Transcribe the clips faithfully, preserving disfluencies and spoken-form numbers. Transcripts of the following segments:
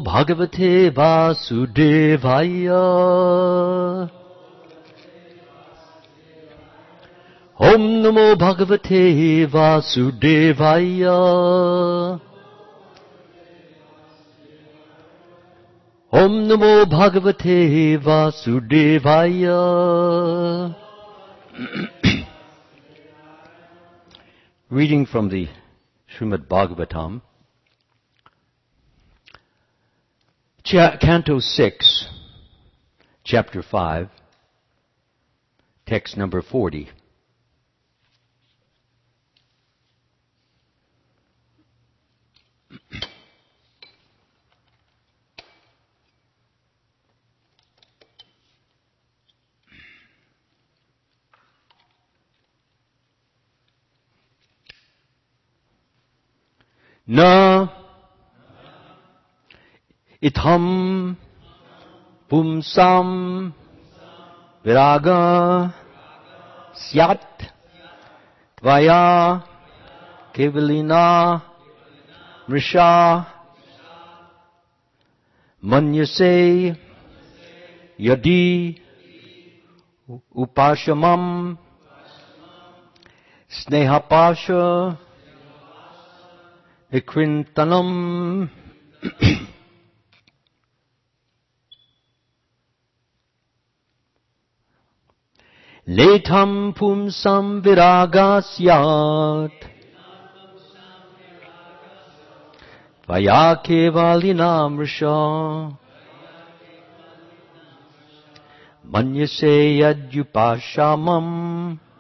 Bhagavate Vasudevaya. Om Namo Bhagavate Vasudevaya. Om Namo Bhagavate Vasudevaya. Reading from the Srimad Bhagavatam, Canto six, Chapter five, Text number forty. Na itham pumsam viraga syat tvaya kevalina mrisha manyase yadi upashamam snehapasha Vikrintanam. Letam pumsam viragasyat Vayakevalinamrisha Manyase yadyupashamam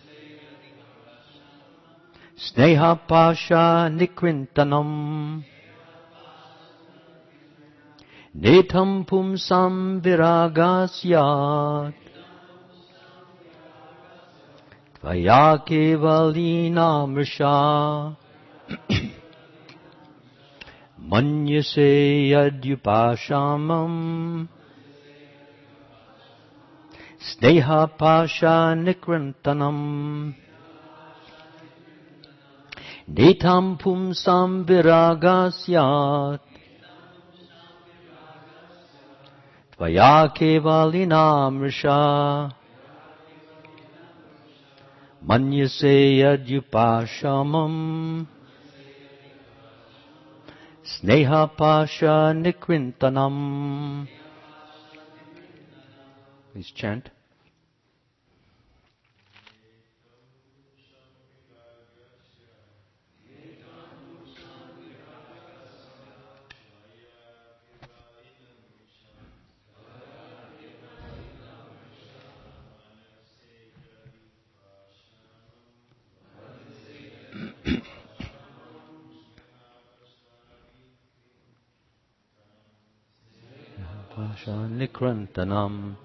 Sneha pasha nikrintanam Netam pumsam viragasyat Tvaya mrisha Manyase yadyupashamam Sneha pasha nikrintanam Netam pumsam viragasyat Tvaya kevalina mrisha Manyase yadyupashamam Sneha pasha nikrintanam. Please chant. Pasha nikrantanam.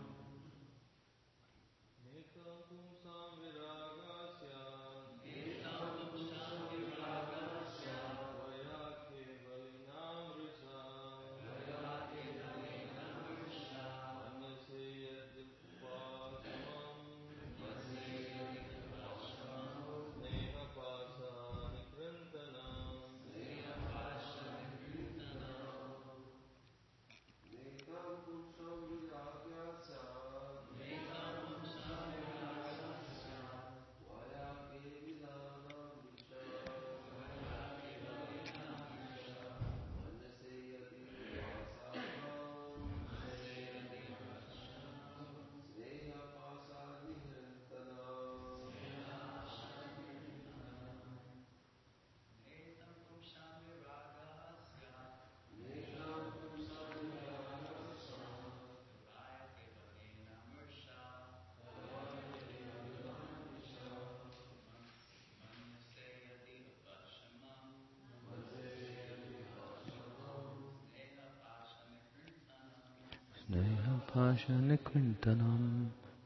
Pasha nikrintanam.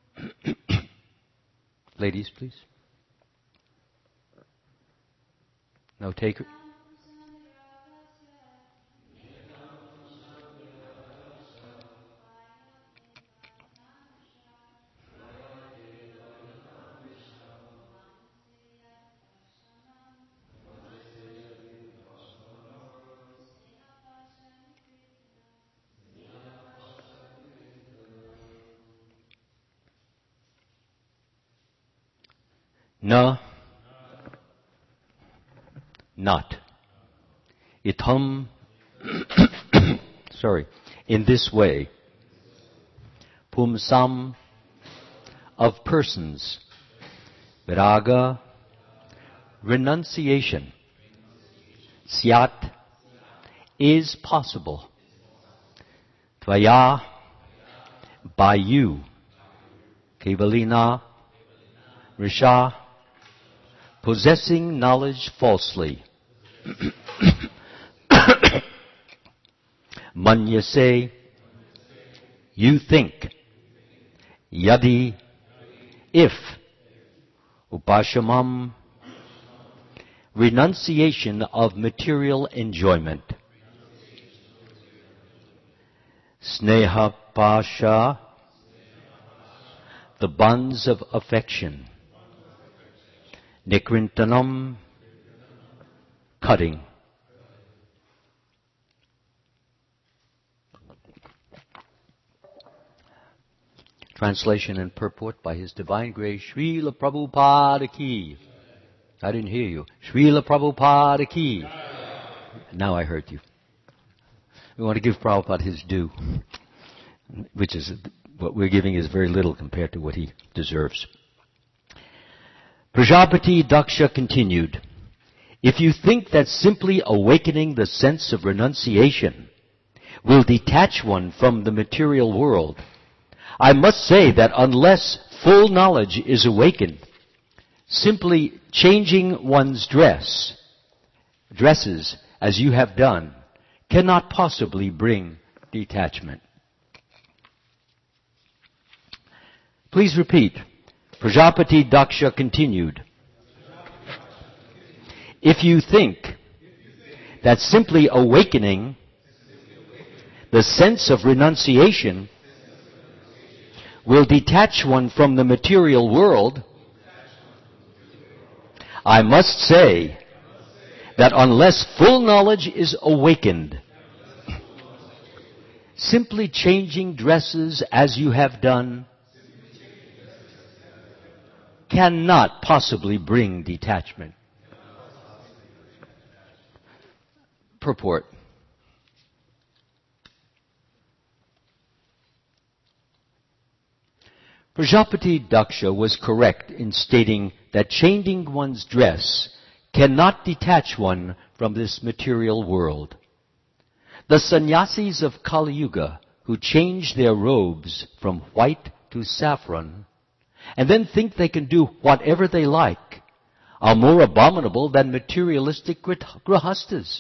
Ladies, please. Now take her. Na, not. Itam, sorry, in this way. Pumsam, of persons. Viraga, renunciation. Syat, is possible. Tvaya, by you. Kevalina, Risha, possessing knowledge falsely. Manyase, you think. Yadi, if. Upashamam, renunciation of material enjoyment. Sneha pasha, the bonds of affection. Nikrintanam, cutting. Translation and purport by His Divine Grace, Srila Prabhupada Ki. I didn't hear you. Srila Prabhupada Ki. Now I heard you. We want to give Prabhupada his due, which is, what we're giving is very little compared to what he deserves. Prajapati Daksha continued, if you think that simply awakening the sense of renunciation will detach one from the material world, I must say that unless full knowledge is awakened, simply changing one's dress, dresses as you have done, cannot possibly bring detachment. Please repeat. Prajapati Daksha continued. If you think that simply awakening the sense of renunciation will detach one from the material world, I must say that unless full knowledge is awakened, simply changing dresses as you have done cannot possibly bring detachment. Purport. Prajapati Daksha was correct in stating that changing one's dress cannot detach one from this material world. The sannyasis of Kali Yuga who change their robes from white to saffron and then think they can do whatever they like are more abominable than materialistic grihastas.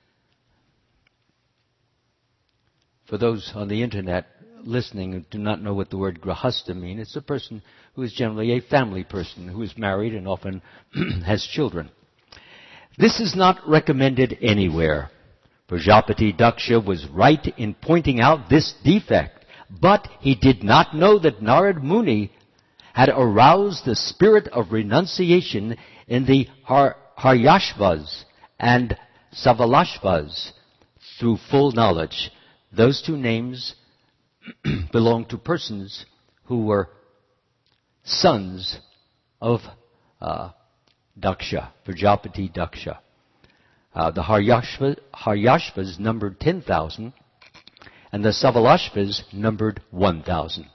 For those on the internet listening who do not know what the word grihasta means, it's a person who is generally a family person who is married and often has children. This is not recommended anywhere. Prajapati Daksha was right in pointing out this defect, but he did not know that Narad Muni had aroused the spirit of renunciation in the Har- Haryashvas and Savalashvas through full knowledge. Those two names belong to persons who were sons of uh, Daksha, Prajapati Daksha. Uh, the Haryashvas, Haryashvas numbered ten thousand, and the Savalashvas numbered one thousand.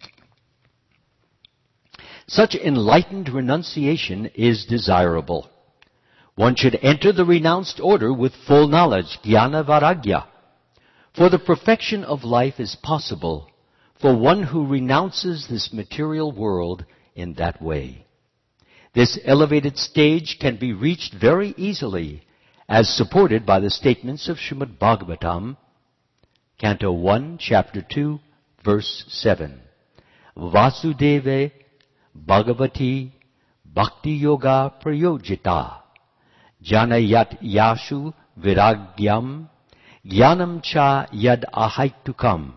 Such enlightened renunciation is desirable. One should enter the renounced order with full knowledge, jnana vairagya. For the perfection of life is possible for one who renounces this material world in that way. This elevated stage can be reached very easily, as supported by the statements of Srimad Bhagavatam, Canto one, Chapter two, Verse seven. Vasudeve Bhagavati Bhakti Yoga Prayojita Janayat Yashu Viragyam Jnanam cha yad ahaitukam.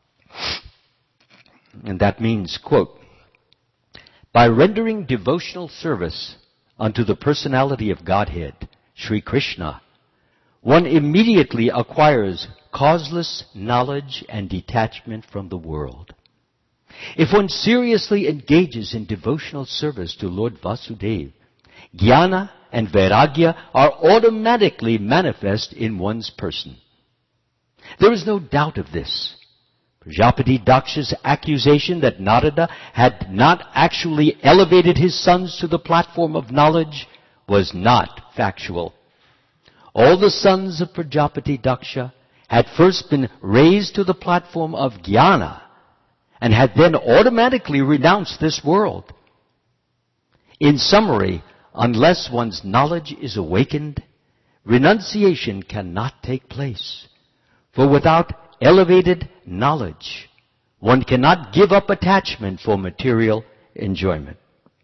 And that means, quote, by rendering devotional service unto the personality of Godhead, Sri Krishna, one immediately acquires causeless knowledge and detachment from the world. If one seriously engages in devotional service to Lord Vasudeva, jnana and vairagya are automatically manifest in one's person. There is no doubt of this. Prajapati Daksha's accusation that Narada had not actually elevated his sons to the platform of knowledge was not factual. All the sons of Prajapati Daksha had first been raised to the platform of jnana and had then automatically renounced this world. In summary, unless one's knowledge is awakened, renunciation cannot take place. For without elevated knowledge, one cannot give up attachment for material enjoyment.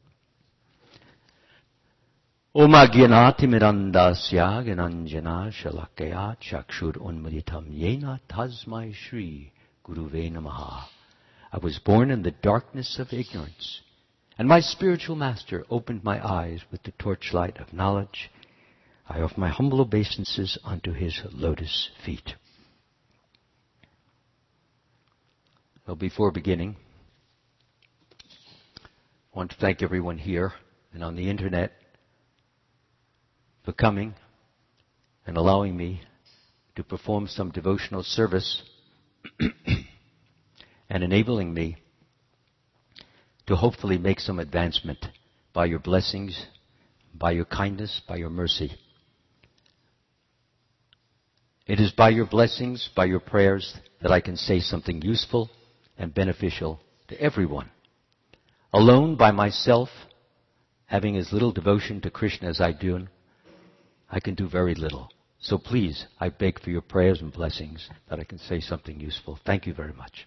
Om Ajnanati Mirandasya Gyananjana Shalakaya Chakshur Unmaditam Yena Tasmai Shri Guruve Namaha. I was born in the darkness of ignorance, and my spiritual master opened my eyes with the torchlight of knowledge. I offer my humble obeisances unto his lotus feet. Well, before beginning, I want to thank everyone here and on the internet for coming and allowing me to perform some devotional service and enabling me to hopefully make some advancement by your blessings, by your kindness, by your mercy. It is by your blessings, by your prayers, that I can say something useful and beneficial to everyone. Alone by myself, having as little devotion to Krishna as I do, I can do very little. So please, I beg for your prayers and blessings that I can say something useful. Thank you very much.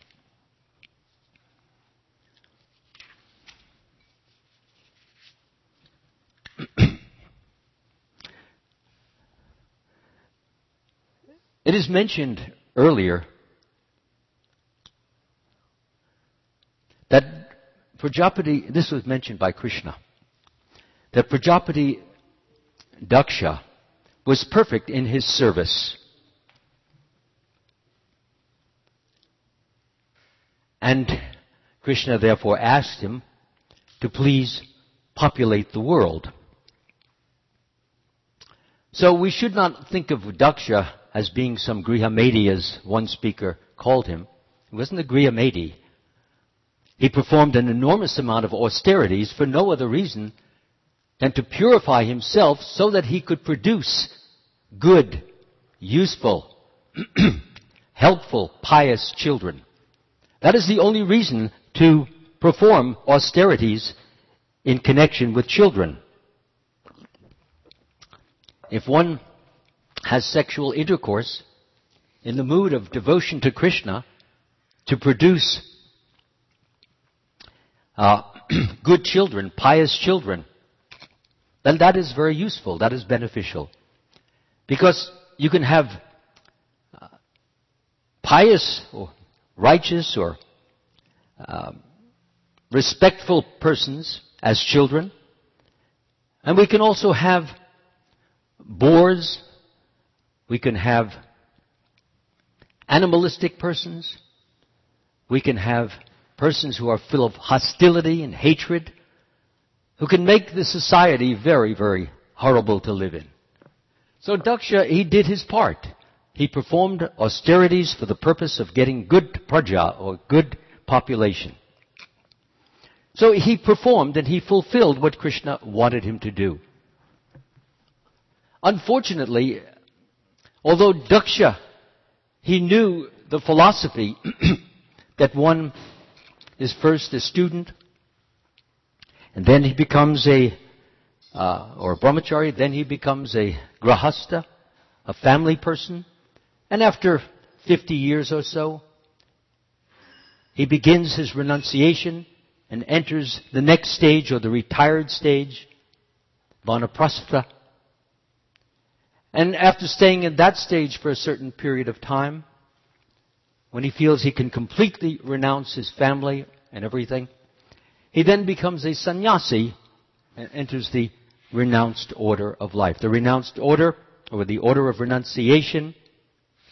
It is mentioned earlier that Prajapati, this was mentioned by Krishna, that Prajapati Daksha was perfect in his service. And Krishna therefore asked him to please populate the world. So we should not think of Daksha as being some Grihamedi, as one speaker called him. He wasn't a Grihamedi. He performed an enormous amount of austerities for no other reason than to purify himself so that he could produce good, useful, helpful, pious children. That is the only reason to perform austerities in connection with children. If one has sexual intercourse in the mood of devotion to Krishna to produce uh, good children, pious children, then that is very useful, that is beneficial. Because you can have uh, pious or righteous or uh, respectful persons as children, and we can also have bores, we can have animalistic persons, we can have persons who are full of hostility and hatred, who can make the society very, very horrible to live in. So Daksha, he did his part. He performed austerities for the purpose of getting good praja, or good population. So he performed and he fulfilled what Krishna wanted him to do. Unfortunately, although Daksha, he knew the philosophy that one is first a student, and then he becomes a, uh, or a brahmachari, then he becomes a grahasta, a family person, and after fifty years or so, he begins his renunciation and enters the next stage, or the retired stage, vanaprastha. And after staying in that stage for a certain period of time, when he feels he can completely renounce his family and everything, he then becomes a sannyasi and enters the renounced order of life. The renounced order, or the order of renunciation,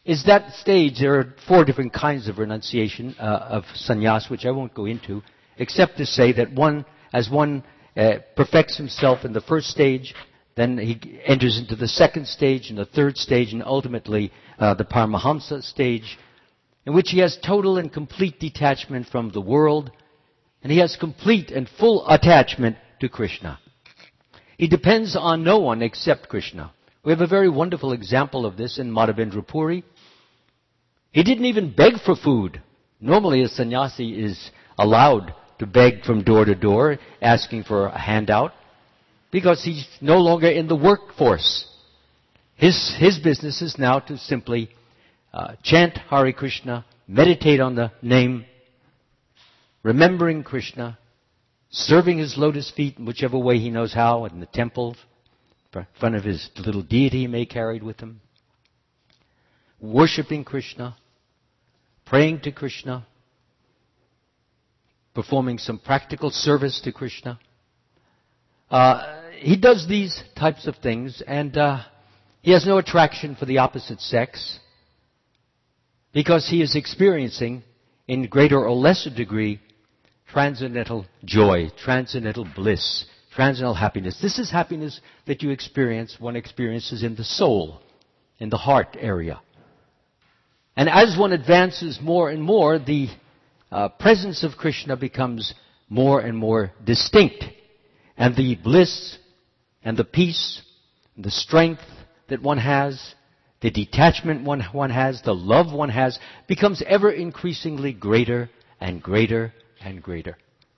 is that stage. There are four different kinds of renunciation, uh, of sannyas, which I won't go into, except to say that one, as one uh, perfects himself in the first stage, then he enters into the second stage and the third stage, and ultimately uh, the Paramahamsa stage, in which he has total and complete detachment from the world, and he has complete and full attachment to Krishna. He depends on no one except Krishna. We have a very wonderful example of this in Madhavendra Puri. He didn't even beg for food. Normally a sannyasi is allowed to beg from door to door, asking for a handout, because he's no longer in the workforce. His, his business is now to simply uh, chant Hare Krishna, meditate on the name, remembering Krishna, serving his lotus feet in whichever way he knows how, in the temple, in front of his little deity he may carried with him, worshipping Krishna, praying to Krishna, performing some practical service to Krishna. Uh, he does these types of things, and uh, he has no attraction for the opposite sex, because he is experiencing, in greater or lesser degree, transcendental joy, transcendental bliss, transcendental happiness. This is happiness that you experience, one experiences in the soul, in the heart area. And as one advances more and more, the uh, presence of Krishna becomes more and more distinct. And the bliss and the peace, and the strength that one has, the detachment one, one has, the love one has, becomes ever increasingly greater and greater and greater.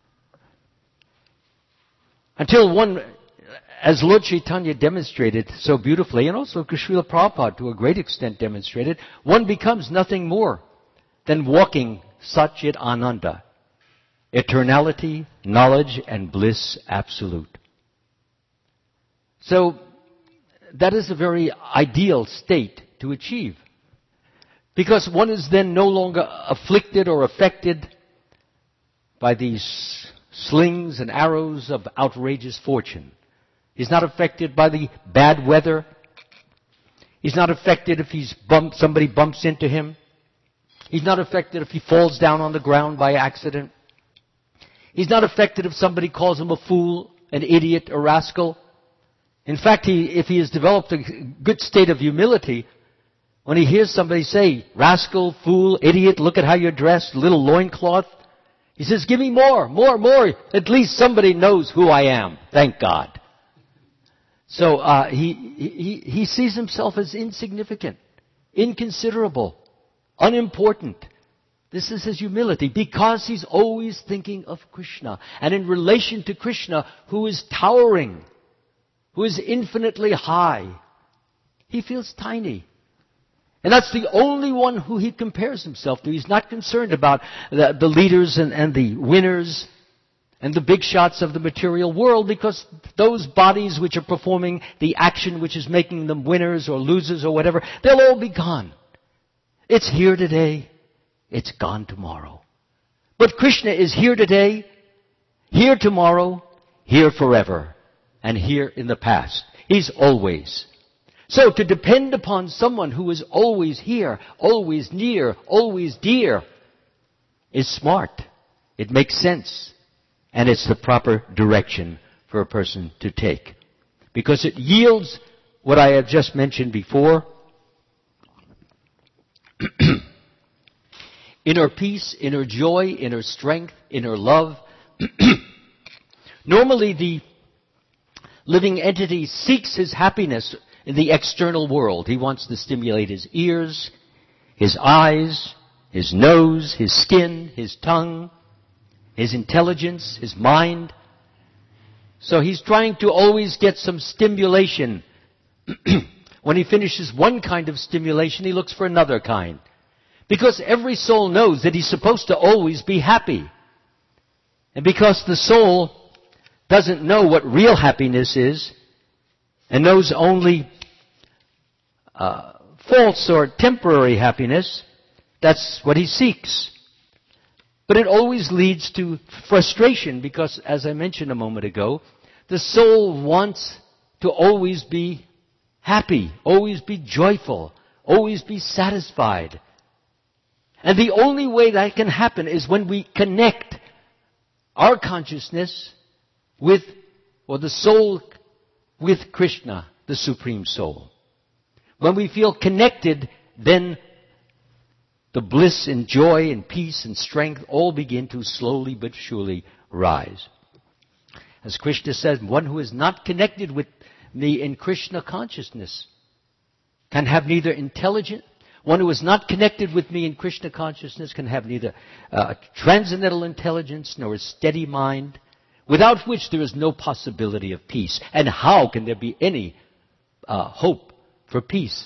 Until one, as Lord Chaitanya demonstrated so beautifully, and also Srila Prabhupada to a great extent demonstrated, one becomes nothing more than walking Satchit Ananda, eternality, knowledge, and bliss absolute. So, that is a very ideal state to achieve. Because one is then no longer afflicted or affected by these slings and arrows of outrageous fortune. He's not affected by the bad weather. He's not affected if he's bumped, somebody bumps into him. He's not affected if he falls down on the ground by accident. He's not affected if somebody calls him a fool, an idiot, a rascal. In fact, he, if he has developed a good state of humility, when he hears somebody say, rascal, fool, idiot, look at how you're dressed, little loincloth, he says, give me more, more, more. At least somebody knows who I am. Thank God. So uh, he, he, he sees himself as insignificant, inconsiderable, unimportant. This is his humility, because he's always thinking of Krishna. And in relation to Krishna, who is towering, who is infinitely high, he feels tiny. And that's the only one who he compares himself to. He's not concerned about the, the leaders and, and the winners and the big shots of the material world, because those bodies which are performing the action which is making them winners or losers or whatever, they'll all be gone. It's here today, it's gone tomorrow. But Krishna is here today, here tomorrow, here forever, and here in the past. He's always. So to depend upon someone who is always here, always near, always dear, is smart. It makes sense. And it's the proper direction for a person to take. Because it yields what I have just mentioned before. Inner peace, inner joy, inner strength, inner love. Normally the living entity seeks his happiness in the external world. He wants to stimulate his ears, his eyes, his nose, his skin, his tongue, his intelligence, his mind. So he's trying to always get some stimulation. When he finishes one kind of stimulation, he looks for another kind. Because every soul knows that he's supposed to always be happy. And because the soul doesn't know what real happiness is, and knows only uh, false or temporary happiness, that's what he seeks. But it always leads to frustration, because, as I mentioned a moment ago, the soul wants to always be happy, always be joyful, always be satisfied. And the only way that can happen is when we connect our consciousness with, or the soul with Krishna, the Supreme Soul. When we feel connected, then the bliss and joy and peace and strength all begin to slowly but surely rise. As Krishna says, one who is not connected with me in Krishna consciousness can have neither intelligent, one who is not connected with me in Krishna consciousness can have neither uh, transcendental intelligence nor a steady mind, without which there is no possibility of peace. And how can there be any uh, hope for peace?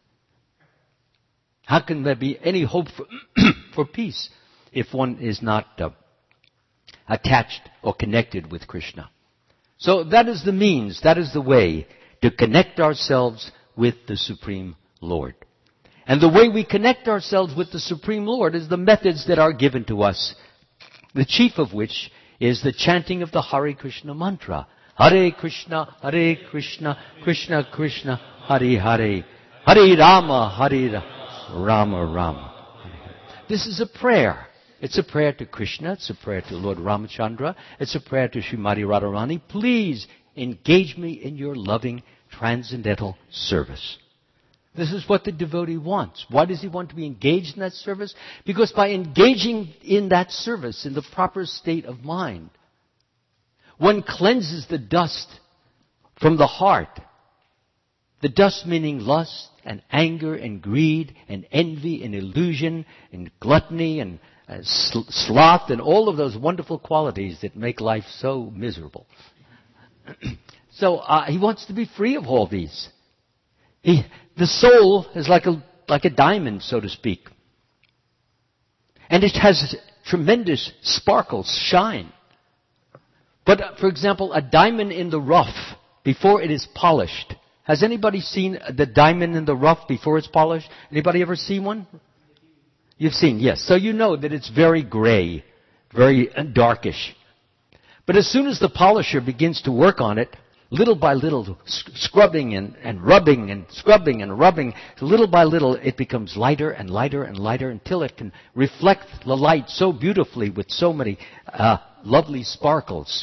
How can there be any hope for, for peace if one is not uh, attached or connected with Krishna? So that is the means, that is the way to connect ourselves with the Supreme Lord. And the way we connect ourselves with the Supreme Lord is the methods that are given to us, the chief of which is the chanting of the Hare Krishna mantra. Hare Krishna, Hare Krishna, Krishna Krishna, Hare Hare, Hare Rama, Hare Rama, Rama. This is a prayer. It's a prayer to Krishna. It's a prayer to Lord Ramachandra. It's a prayer to Srimati Radharani. Please engage me in your loving transcendental service. This is what the devotee wants. Why does he want to be engaged in that service? Because by engaging in that service in the proper state of mind, one cleanses the dust from the heart. The dust meaning lust and anger and greed and envy and illusion and gluttony and uh, sl- sloth and all of those wonderful qualities that make life so miserable. So uh, he wants to be free of all these. He, the soul is like a, like a diamond, so to speak. And it has tremendous sparkles, shine. But, uh, for example, a diamond in the rough, before it is polished. Has anybody seen the diamond in the rough before it's polished? Anybody ever seen one? You've seen, yes. So you know that it's very gray, very darkish. But as soon as the polisher begins to work on it, little by little, scrubbing and, and rubbing and scrubbing and rubbing, little by little it becomes lighter and lighter and lighter until it can reflect the light so beautifully with so many uh, lovely sparkles.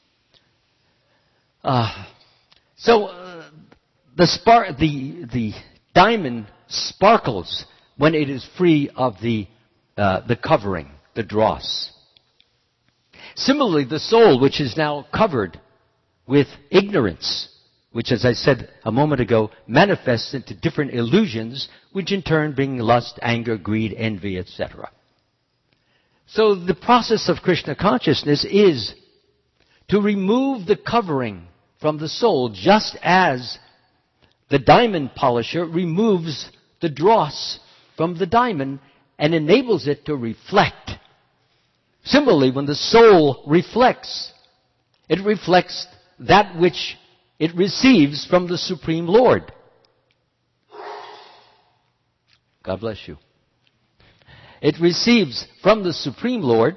Uh, so uh, the, spar- the, the diamond sparkles when it is free of the, uh, the covering, the dross. Similarly, the soul, which is now covered with ignorance, which, as I said a moment ago, manifests into different illusions, which in turn bring lust, anger, greed, envy, et cetera. So the process of Krishna consciousness is to remove the covering from the soul, just as the diamond polisher removes the dross from the diamond and enables it to reflect. Similarly, when the soul reflects, it reflects that which it receives from the Supreme Lord. God bless you. It receives from the Supreme Lord,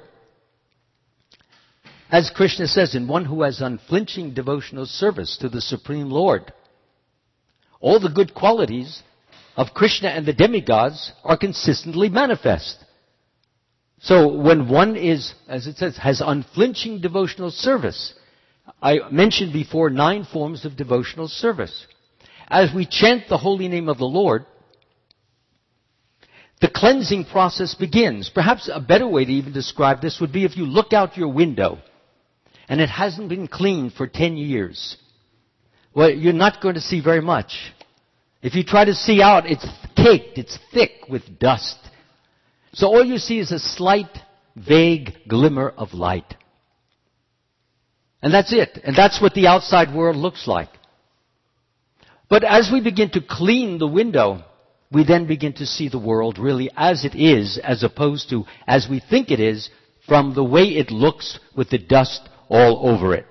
as Krishna says, in one who has unflinching devotional service to the Supreme Lord. All the good qualities of Krishna and the demigods are consistently manifest. So when one is, as it says, has unflinching devotional service, I mentioned before nine forms of devotional service. As we chant the holy name of the Lord, the cleansing process begins. Perhaps a better way to even describe this would be if you look out your window and it hasn't been cleaned for ten years. Well, you're not going to see very much. If you try to see out, it's caked, it's thick with dust. So all you see is a slight, vague glimmer of light. And that's it. And that's what the outside world looks like. But as we begin to clean the window, we then begin to see the world really as it is, as opposed to as we think it is, from the way it looks with the dust all over it.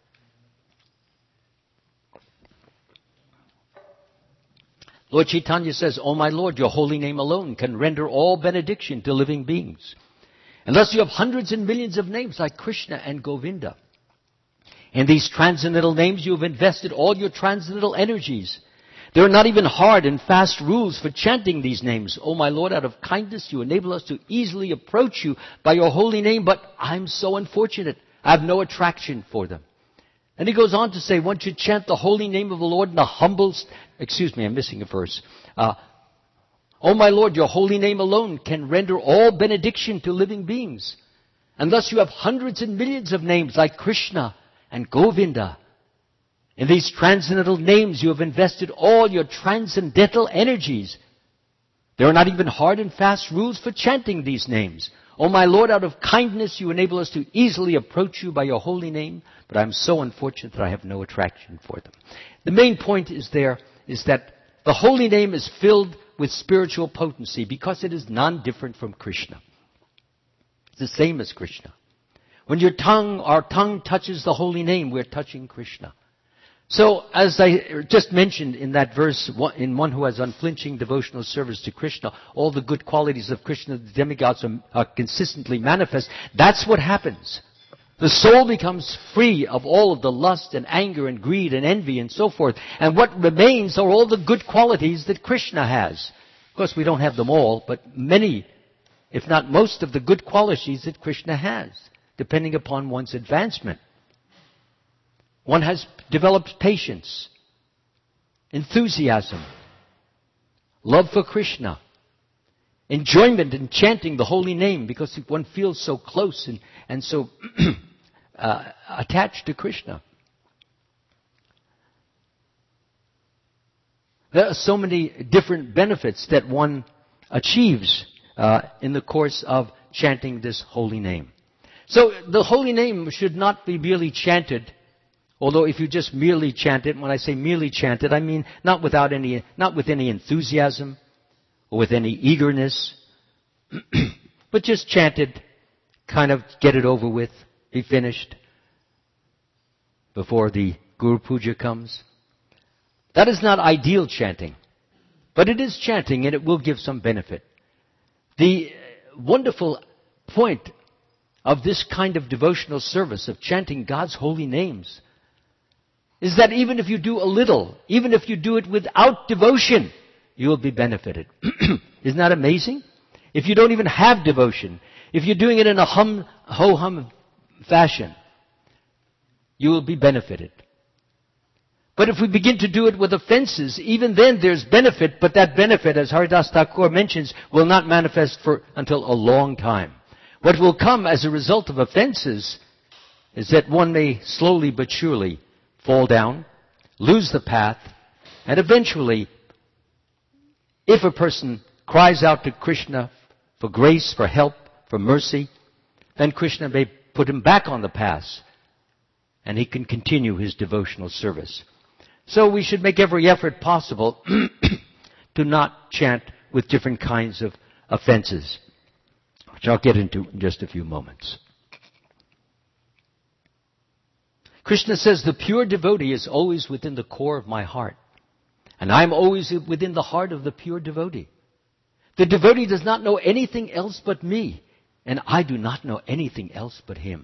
Lord Chaitanya says, "O my Lord, your holy name alone can render all benediction to living beings. And thus you have hundreds and millions of names like Krishna and Govinda. In these transcendental names you have invested all your transcendental energies. There are not even hard and fast rules for chanting these names. Oh my Lord, out of kindness you enable us to easily approach you by your holy name, but I'm so unfortunate. I have no attraction for them. And he goes on to say, one should chant the holy name of the Lord in the humblest, excuse me, I'm missing a verse. Uh, oh my Lord, your holy name alone can render all benediction to living beings. And thus you have hundreds and millions of names like Krishna and Govinda. In these transcendental names you have invested all your transcendental energies. There are not even hard and fast rules for chanting these names. Oh my Lord, out of kindness you enable us to easily approach you by your holy name, but I'm so unfortunate that I have no attraction for them. The main point is there is that the holy name is filled with spiritual potency because it is non-different from Krishna. It's the same as Krishna. When your tongue, our tongue touches the holy name, we're touching Krishna. So, as I just mentioned in that verse, in one who has unflinching devotional service to Krishna, all the good qualities of Krishna, the demigods, are, are consistently manifest. That's what happens. The soul becomes free of all of the lust and anger and greed and envy and so forth. And what remains are all the good qualities that Krishna has. Of course, we don't have them all, but many, if not most of the good qualities that Krishna has, depending upon one's advancement. One has developed patience, enthusiasm, love for Krishna, enjoyment in chanting the holy name because one feels so close and, and so uh, attached to Krishna. There are so many different benefits that one achieves uh, in the course of chanting this holy name. So the holy name should not be merely chanted. Although if you just merely chant it, when I say merely chant it, I mean not without any, not with any enthusiasm or with any eagerness, but just chant it, kind of get it over with, be finished before the Guru Puja comes. That is not ideal chanting, but it is chanting and it will give some benefit. The wonderful point of this kind of devotional service, of chanting God's holy names, is that even if you do a little, even if you do it without devotion, you will be benefited. Isn't that amazing? If you don't even have devotion, if you're doing it in a hum, ho-hum fashion, you will be benefited. But if we begin to do it with offenses, even then there's benefit, but that benefit, as Haridas Thakur mentions, will not manifest for until a long time. What will come as a result of offenses is that one may slowly but surely fall down, lose the path, and eventually, if a person cries out to Krishna for grace, for help, for mercy, then Krishna may put him back on the path, and he can continue his devotional service. So we should make every effort possible to not chant with different kinds of offenses, which I'll get into in just a few moments. Krishna says, the pure devotee is always within the core of my heart. And I'm always within the heart of the pure devotee. The devotee does not know anything else but me. And I do not know anything else but him.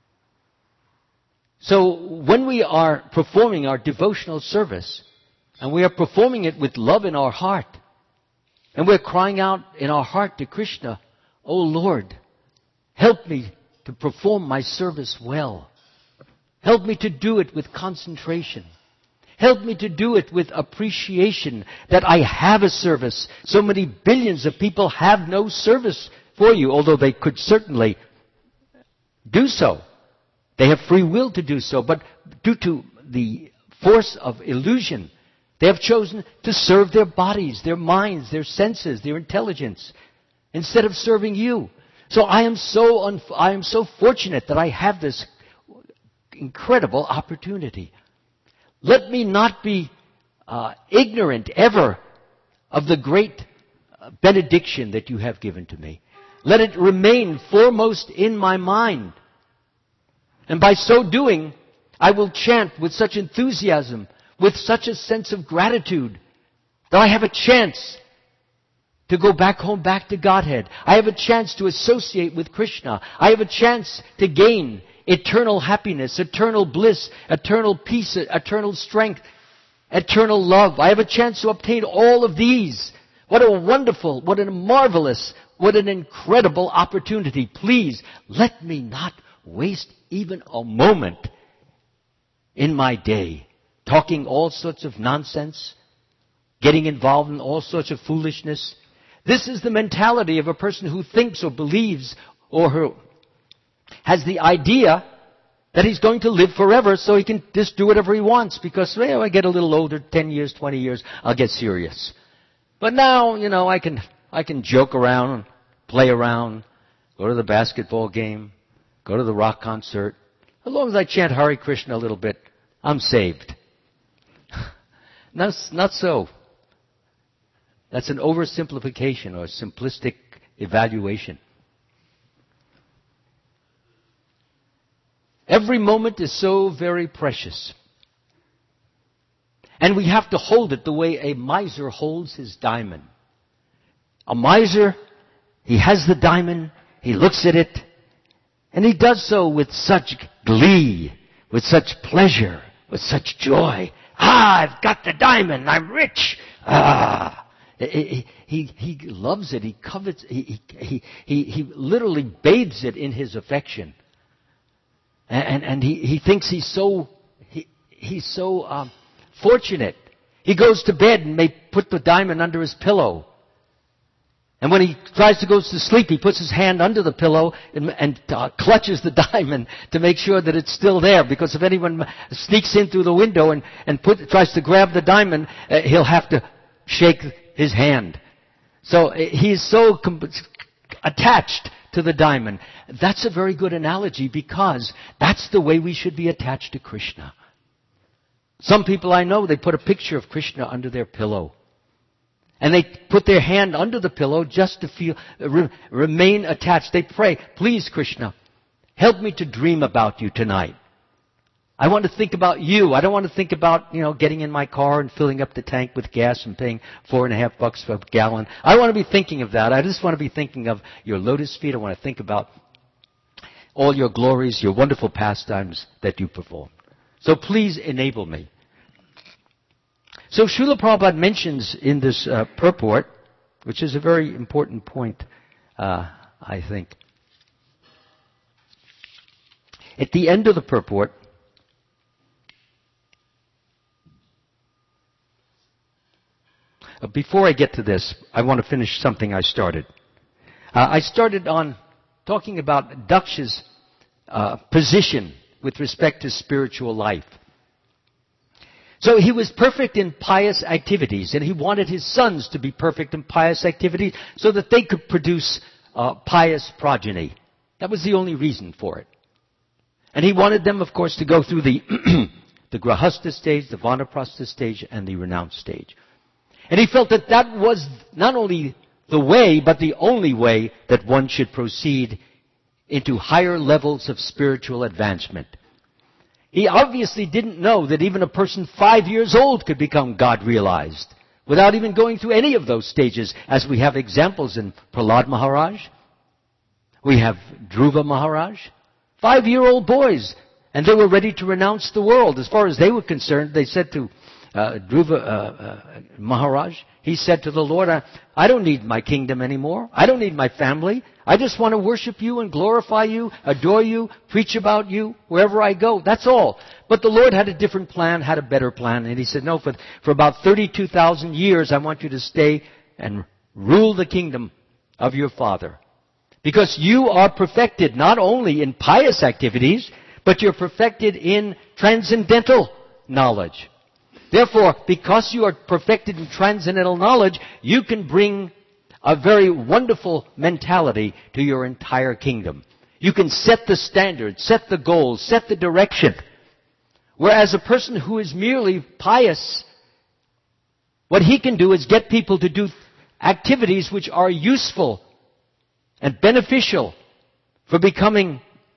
So when we are performing our devotional service, and we are performing it with love in our heart, and we're crying out in our heart to Krishna, oh Lord, help me to perform my service well. Help me to do it with concentration. Help me to do it with appreciation that I have a service. So many billions of people have no service for you, although they could certainly do so. They have free will to do so, but due to the force of illusion, they have chosen to serve their bodies, their minds, their senses, their intelligence, instead of serving you. So I am so unf- I am so fortunate that I have this incredible opportunity. Let me not be uh, ignorant ever of the great benediction that you have given to me. Let it remain foremost in my mind. And by so doing, I will chant with such enthusiasm, with such a sense of gratitude, that I have a chance to go back home, back to Godhead. I have a chance to associate with Krishna. I have a chance to gain eternal happiness, eternal bliss, eternal peace, eternal strength, eternal love. I have a chance to obtain all of these. What a wonderful, what a marvelous, what an incredible opportunity. Please, let me not waste even a moment in my day talking all sorts of nonsense, getting involved in all sorts of foolishness. This is the mentality of a person who thinks or believes or who has the idea that he's going to live forever so he can just do whatever he wants because, well, I get a little older, ten years, twenty years, I'll get serious. But now, you know, I can I can joke around, play around, go to the basketball game, go to the rock concert. As long as I chant Hare Krishna a little bit, I'm saved. Not, not so. That's an oversimplification or simplistic evaluation. Every moment is so very precious. And we have to hold it the way a miser holds his diamond. A miser, he has the diamond, he looks at it, and he does so with such glee, with such pleasure, with such joy. Ah, I've got the diamond, I'm rich. Ah. He, he, he loves it, he covets, he, he, he, he literally bathes it in his affection. And, and he, he thinks he's so, he, he's so um, fortunate. He goes to bed and may put the diamond under his pillow. And when he tries to go to sleep, he puts his hand under the pillow and, and uh, clutches the diamond to make sure that it's still there. Because if anyone sneaks in through the window and, and put, tries to grab the diamond, uh, he'll have to shake his hand. So uh, he's so com- attached to the diamond. That's a very good analogy because that's the way we should be attached to Krishna. Some people I know, they put a picture of Krishna under their pillow. And they put their hand under the pillow just to feel, re, remain attached. They pray, please Krishna, help me to dream about you tonight. I want to think about you. I don't want to think about, you know, getting in my car and filling up the tank with gas and paying four and a half bucks per gallon. I want to be thinking of that. I just want to be thinking of your lotus feet. I want to think about all your glories, your wonderful pastimes that you perform. So please enable me. So Srila Prabhupada mentions in this uh, purport, which is a very important point, uh, I think. At the end of the purport, uh, before I get to this, I want to finish something I started. Uh, I started on talking about Daksha's uh, position with respect to spiritual life. So he was perfect in pious activities, and he wanted his sons to be perfect in pious activities so that they could produce uh, pious progeny. That was the only reason for it. And he wanted them, of course, to go through the the Grahastha stage, the Vanaprastha stage, and the renounced stage. And he felt that that was not only the way, but the only way that one should proceed into higher levels of spiritual advancement. He obviously didn't know that even a person five years old could become God-realized without even going through any of those stages, as we have examples in Prahlad Maharaj. We have Dhruva Maharaj. Five-year-old boys, and they were ready to renounce the world. As far as they were concerned, they said to uh, Dhruva uh, uh, Maharaj, he said to the Lord, I, I don't need my kingdom anymore. I don't need my family. I just want to worship you and glorify you, adore you, preach about you wherever I go. That's all. But the Lord had a different plan, had a better plan. And he said, no, for, for about thirty-two thousand years, I want you to stay and rule the kingdom of your father. Because you are perfected not only in pious activities, but you're perfected in transcendental knowledge. Therefore, because you are perfected in transcendental knowledge, you can bring a very wonderful mentality to your entire kingdom. You can set the standards, set the goals, set the direction. Whereas a person who is merely pious, what he can do is get people to do activities which are useful and beneficial for becoming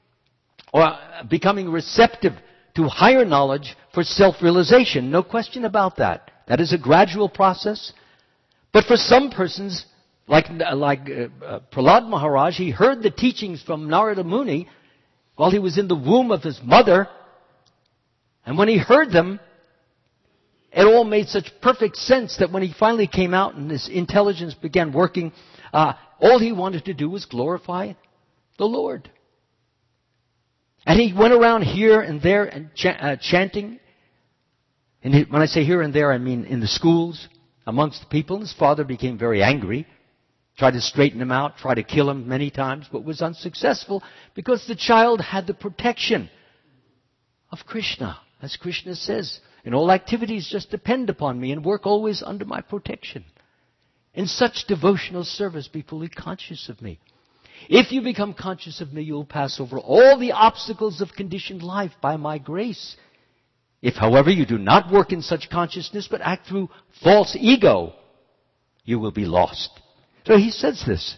or becoming receptive to higher knowledge for self-realization. No question about that. That is a gradual process. But for some persons, like, like uh, uh, Prahlad Maharaj, he heard the teachings from Narada Muni while he was in the womb of his mother. And when he heard them, it all made such perfect sense that when he finally came out and his intelligence began working, uh, all he wanted to do was glorify the Lord. And he went around here and there and ch- uh, chanting. And he, when I say here and there, I mean in the schools, amongst the people. His father became very angry, tried to straighten him out, tried to kill him many times, but was unsuccessful because the child had the protection of Krishna. As Krishna says, in all activities just depend upon me and work always under my protection. In such devotional service, be fully conscious of me. If you become conscious of me, you will pass over all the obstacles of conditioned life by my grace. If, however, you do not work in such consciousness, but act through false ego, you will be lost. So he says this.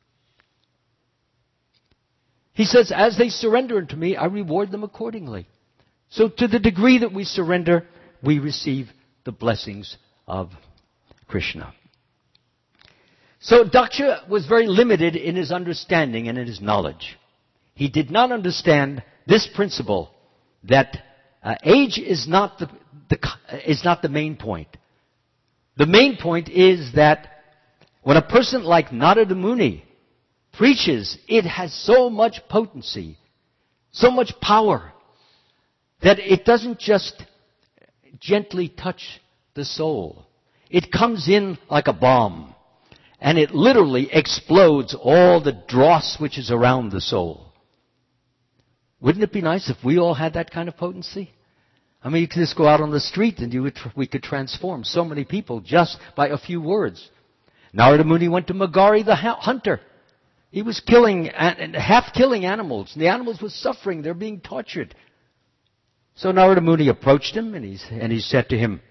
He says, as they surrender unto me, I reward them accordingly. So to the degree that we surrender, we receive the blessings of Krishna. So Daksha was very limited in his understanding and in his knowledge. He did not understand this principle that uh, age is not the, the is not the main point. The main point is that when a person like Narada Muni preaches, it has so much potency, so much power, that it doesn't just gently touch the soul. It comes in like a bomb. And it literally explodes all the dross which is around the soul. Wouldn't it be nice if we all had that kind of potency? I mean, you could just go out on the street and you would, we could transform so many people just by a few words. Narada Muni went to Magari the hunter. He was killing, half killing animals. And the animals were suffering. They're being tortured. So Narada Muni approached him and, he's, and he said to him,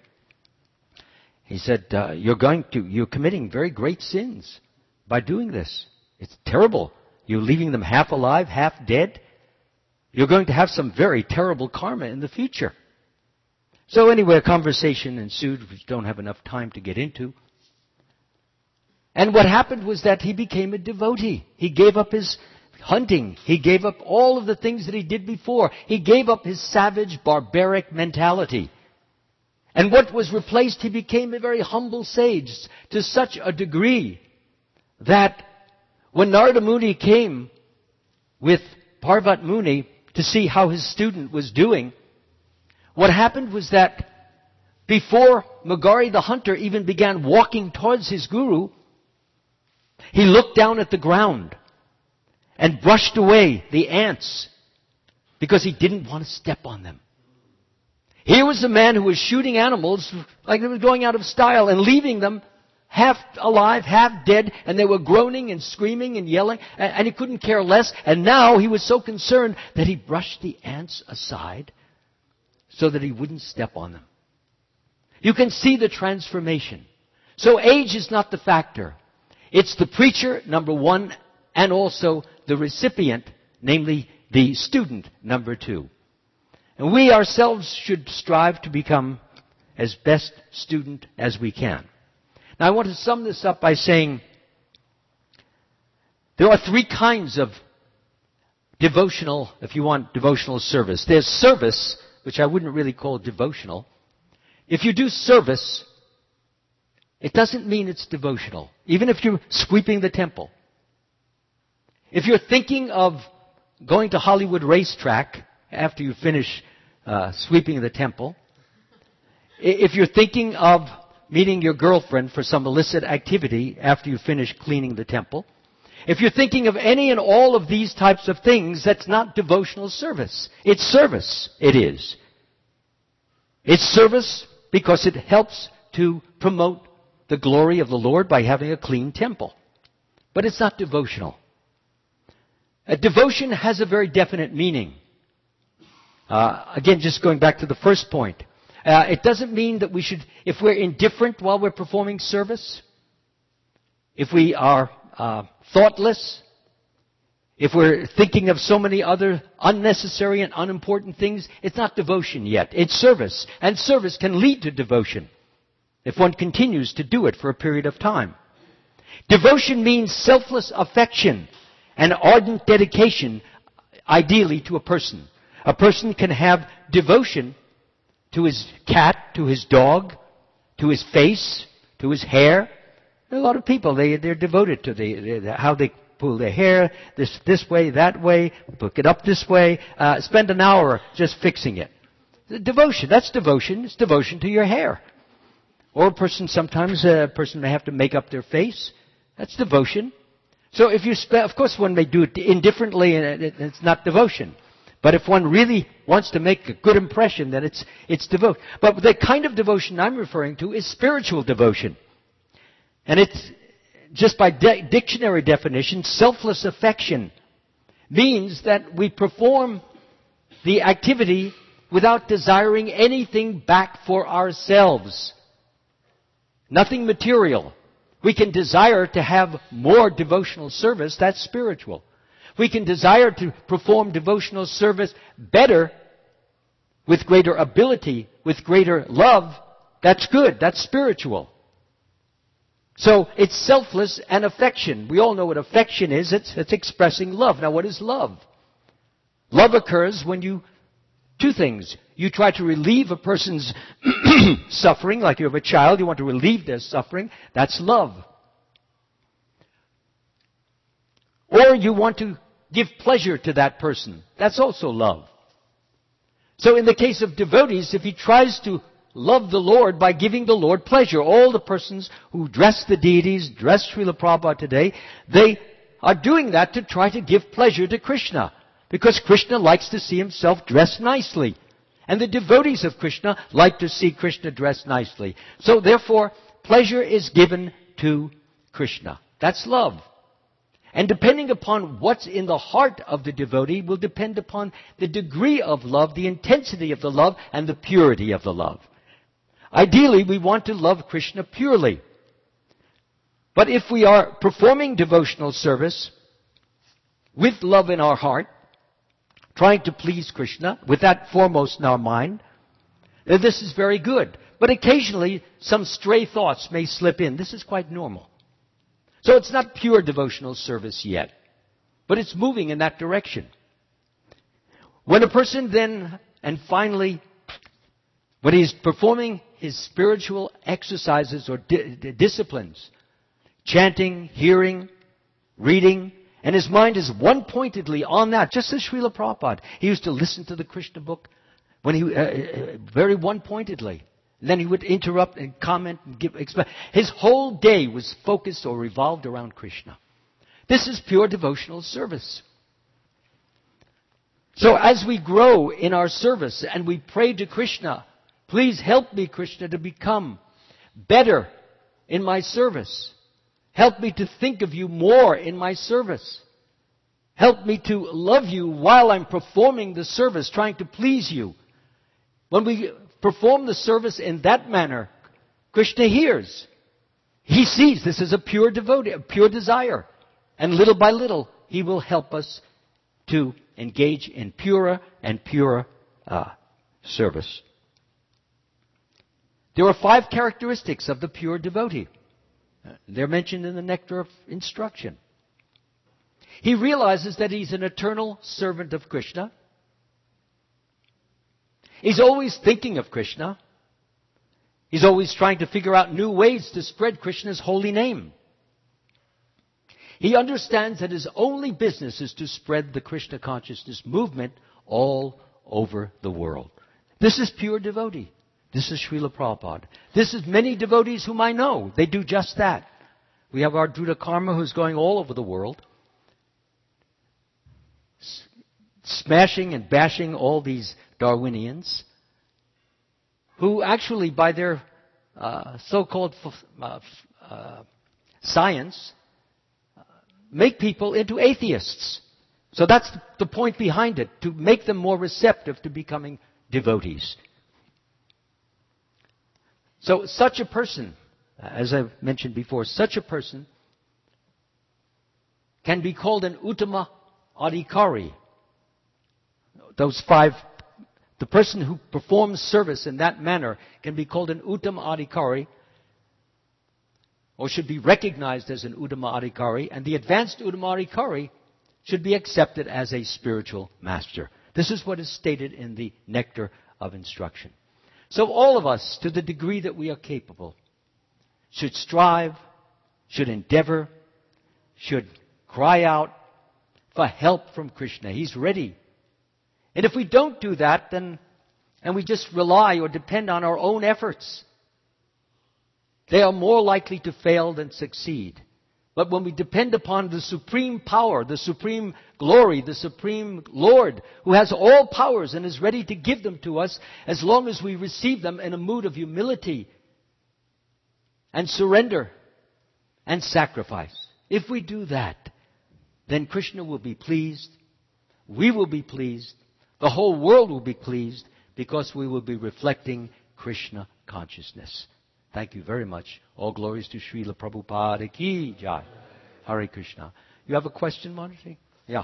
He said, uh, you're going to, you're committing very great sins by doing this. It's terrible. You're leaving them half alive, half dead. You're going to have some very terrible karma in the future. So anyway, a conversation ensued, which we don't have enough time to get into. And what happened was that he became a devotee. He gave up his hunting. He gave up all of the things that he did before. He gave up his savage, barbaric mentality. And what was replaced, he became a very humble sage to such a degree that when Narada Muni came with Parvat Muni to see how his student was doing, what happened was that before Magari the hunter even began walking towards his guru, he looked down at the ground and brushed away the ants because he didn't want to step on them. Here was a man who was shooting animals like they were going out of style and leaving them half alive, half dead, and they were groaning and screaming and yelling, and, and he couldn't care less. And now he was so concerned that he brushed the ants aside so that he wouldn't step on them. You can see the transformation. So age is not the factor. It's the preacher, number one, and also the recipient, namely the student, number two. And we ourselves should strive to become as best student as we can. Now I want to sum this up by saying there are three kinds of devotional, if you want, devotional service. There's service, which I wouldn't really call devotional. If you do service, it doesn't mean it's devotional. Even if you're sweeping the temple. If you're thinking of going to Hollywood Racetrack after you finish uh, sweeping the temple, if you're thinking of meeting your girlfriend for some illicit activity after you finish cleaning the temple, if you're thinking of any and all of these types of things, that's not devotional service. It's service. It is. It's service because it helps to promote the glory of the Lord by having a clean temple. But it's not devotional. A devotion has a very definite meaning. Uh, again, just going back to the first point. Uh, it doesn't mean that we should, if we're indifferent while we're performing service, if we are uh, thoughtless, if we're thinking of so many other unnecessary and unimportant things, it's not devotion yet. It's service. And service can lead to devotion if one continues to do it for a period of time. Devotion means selfless affection and ardent dedication, ideally to a person. A person can have devotion to his cat, to his dog, to his face, to his hair. There are a lot of people, they, they're devoted to the, the, how they pull their hair, this, this way, that way, hook it up this way, uh, spend an hour just fixing it. The devotion, that's devotion. It's devotion to your hair. Or a person, sometimes a person may have to make up their face. That's devotion. So if you spend, of course one may do it indifferently and it's not devotion. But if one really wants to make a good impression, then it's, it's devotion. But the kind of devotion I'm referring to is spiritual devotion. And it's, just by de- dictionary definition, selfless affection means that we perform the activity without desiring anything back for ourselves. Nothing material. We can desire to have more devotional service, that's spiritual. We can desire to perform devotional service better, with greater ability, with greater love, that's good, that's spiritual. So it's selfless and affection. We all know what affection is. It's, it's expressing love. Now what is love? Love occurs when you, two things. You try to relieve a person's suffering, like you have a child, you want to relieve their suffering. That's love. Or you want to give pleasure to that person. That's also love. So in the case of devotees, if he tries to love the Lord by giving the Lord pleasure. All the persons who dress the deities, dress Srila Prabhupada today, they are doing that to try to give pleasure to Krishna. Because Krishna likes to see himself dressed nicely. And the devotees of Krishna like to see Krishna dressed nicely. So therefore, pleasure is given to Krishna. That's love. And depending upon what's in the heart of the devotee will depend upon the degree of love, the intensity of the love, and the purity of the love. Ideally, we want to love Krishna purely. But if we are performing devotional service with love in our heart, trying to please Krishna, with that foremost in our mind, then this is very good. But occasionally, some stray thoughts may slip in. This is quite normal. So it's not pure devotional service yet, but it's moving in that direction. When a person then, and finally, when he's performing his spiritual exercises or di- di- disciplines, chanting, hearing, reading, and his mind is one-pointedly on that, just as Srila Prabhupada. He used to listen to the Krishna book when he uh, very one-pointedly. And then he would interrupt and comment and give explain. His whole day was focused or revolved around Krishna. This is pure devotional service. So as we grow in our service and we pray to Krishna, please help me, Krishna, to become better in my service. Help me to think of you more in my service. Help me to love you while I'm performing the service, trying to please you. When we perform the service in that manner, Krishna hears. He sees this is a pure devotee, a pure desire. And little by little, He will help us to engage in purer and purer uh, service. There are five characteristics of the pure devotee. They're mentioned in the Nectar of Instruction. He realizes that he's an eternal servant of Krishna. He's always thinking of Krishna. He's always trying to figure out new ways to spread Krishna's holy name. He understands that his only business is to spread the Krishna consciousness movement all over the world. This is pure devotee. This is Srila Prabhupada. This is many devotees whom I know. They do just that. We have our Druta Karma who's going all over the world, s- smashing and bashing all these Darwinians, who actually by their uh, so-called f- uh, uh, science uh, make people into atheists. So that's the point behind it, to make them more receptive to becoming devotees. So such a person, as I've mentioned before, such a person can be called an Uttama Adhikari. Those five, the person who performs service in that manner can be called an Uttama Adhikari, or should be recognized as an Uttama Adhikari, and the advanced Uttama Adhikari should be accepted as a spiritual master. This is what is stated in the Nectar of Instruction. So all of us, to the degree that we are capable, should strive, should endeavor, should cry out for help from Krishna. He's ready. And if we don't do that, then, and we just rely or depend on our own efforts, they are more likely to fail than succeed. But when we depend upon the supreme power, the supreme glory, the supreme Lord, who has all powers and is ready to give them to us as long as we receive them in a mood of humility and surrender and sacrifice. If we do that, then Krishna will be pleased, we will be pleased, the whole world will be pleased, because we will be reflecting Krishna consciousness. Thank you very much. All glories to Srila Prabhupada ki jai. Hare Krishna. You have a question, Manasi? Yeah.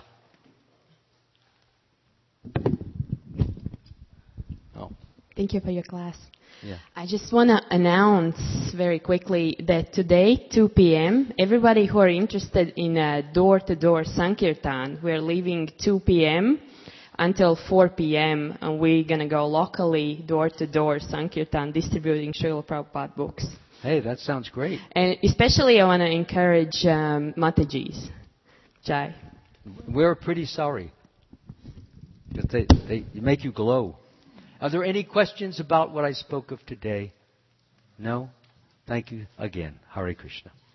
Oh. Thank you for your class. Yeah. I just want to announce very quickly that today, two p.m., everybody who are interested in a door-to-door Sankirtan, we're leaving two p.m. until four p.m. and we're going to go locally door-to-door Sankirtan distributing Srila Prabhupada books. Hey, that sounds great. And especially I want to encourage um, Matajis. Jai. We're pretty sorry. Because they, they make you glow. Are there any questions about what I spoke of today? No? Thank you again. Hare Krishna.